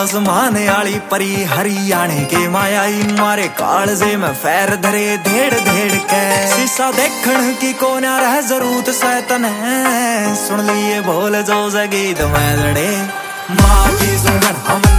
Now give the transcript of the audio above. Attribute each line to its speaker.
Speaker 1: आसमान आली परी हरियाणे के मायाई मारे कालजे में फैर धरे धेड़ धेड़ के शीशा देखण की कोना रह जरूरत सैतन है सुन लिए बोल जो गीत में लड़े माँ की सुगन हम